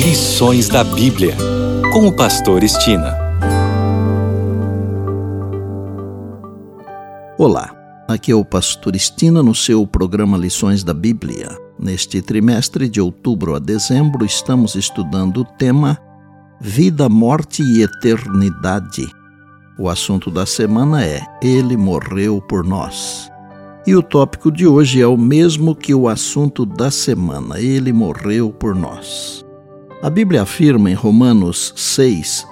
Lições da Bíblia, com o pastor Estina. Olá, aqui é o pastor Estina no seu programa Lições da Bíblia. Neste trimestre de outubro a dezembro estamos estudando o tema Vida, Morte e Eternidade. O assunto da semana é Ele morreu por nós. E o tópico de hoje é o mesmo que o assunto da semana, Ele morreu por nós. A Bíblia afirma em Romanos 6,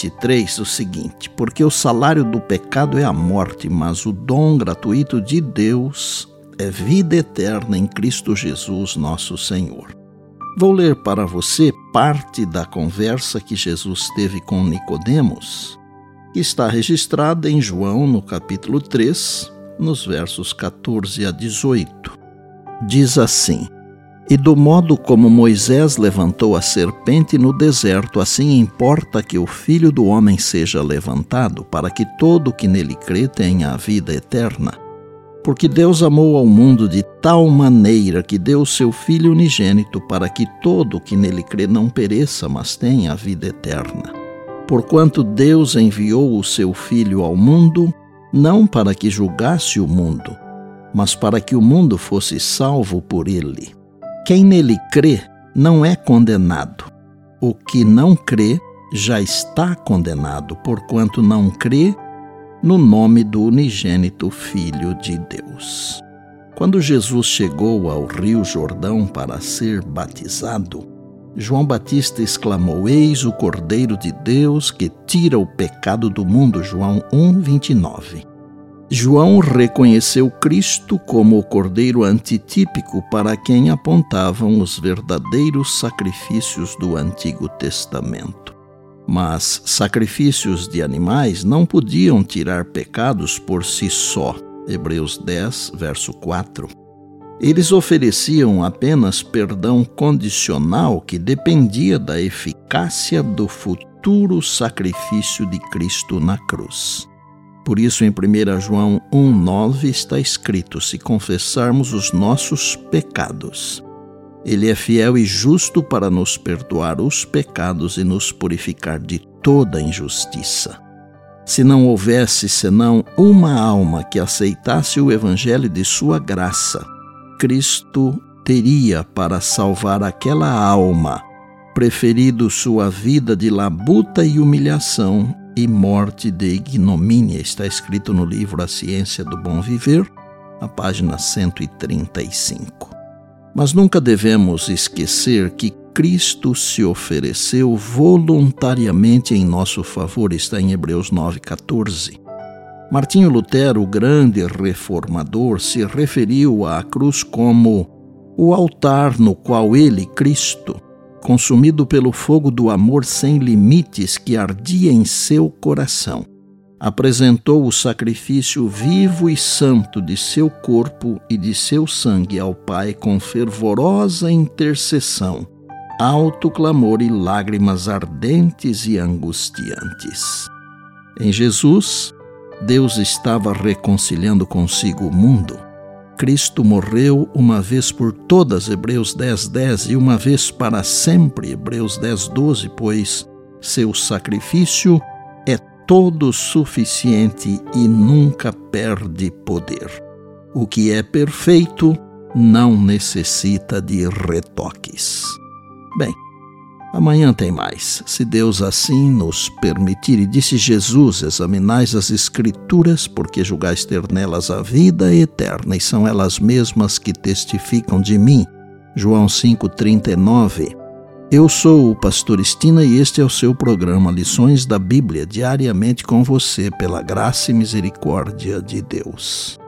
23 o seguinte: porque o salário do pecado é a morte, mas o dom gratuito de Deus é vida eterna em Cristo Jesus, nosso Senhor. Vou ler para você parte da conversa que Jesus teve com Nicodemos, que está registrada em João, no capítulo 3, nos versos 14 a 18. Diz assim: e do modo como Moisés levantou a serpente no deserto, assim importa que o Filho do Homem seja levantado, para que todo que nele crê tenha a vida eterna. Porque Deus amou ao mundo de tal maneira que deu o seu Filho unigênito, para que todo que nele crê não pereça, mas tenha a vida eterna. Porquanto Deus enviou o seu Filho ao mundo, não para que julgasse o mundo, mas para que o mundo fosse salvo por ele. Quem nele crê não é condenado. O que não crê já está condenado, porquanto não crê no nome do unigênito Filho de Deus. Quando Jesus chegou ao Rio Jordão para ser batizado, João Batista exclamou: eis o Cordeiro de Deus que tira o pecado do mundo. João 1, 29. João reconheceu Cristo como o Cordeiro antitípico para quem apontavam os verdadeiros sacrifícios do Antigo Testamento. Mas sacrifícios de animais não podiam tirar pecados por si só. Hebreus 10, verso 4. Eles ofereciam apenas perdão condicional que dependia da eficácia do futuro sacrifício de Cristo na cruz. Por isso, em 1 João 1,9 está escrito: se confessarmos os nossos pecados, Ele é fiel e justo para nos perdoar os pecados e nos purificar de toda injustiça. Se não houvesse senão uma alma que aceitasse o evangelho de sua graça, Cristo teria, para salvar aquela alma, preferido sua vida de labuta e humilhação e morte de ignomínia. Está escrito no livro A Ciência do Bom Viver, a página 135. Mas nunca devemos esquecer que Cristo se ofereceu voluntariamente em nosso favor. Está em Hebreus 9,14. Martinho Lutero, o grande reformador, se referiu à cruz como o altar no qual ele, Cristo, consumido pelo fogo do amor sem limites que ardia em seu coração, apresentou o sacrifício vivo e santo de seu corpo e de seu sangue ao Pai com fervorosa intercessão, alto clamor e lágrimas ardentes e angustiantes. Em Jesus, Deus estava reconciliando consigo o mundo. Cristo morreu uma vez por todas, Hebreus 10:10, e uma vez para sempre, Hebreus 10:12, pois seu sacrifício é todo suficiente e nunca perde poder. O que é perfeito não necessita de retoques. Bem, amanhã tem mais, se Deus assim nos permitir. E disse Jesus: examinais as Escrituras, porque julgais ter nelas a vida eterna, e são elas mesmas que testificam de mim. João 5,39. Eu sou o pastor Estina e este é o seu programa Lições da Bíblia, diariamente com você, pela graça e misericórdia de Deus.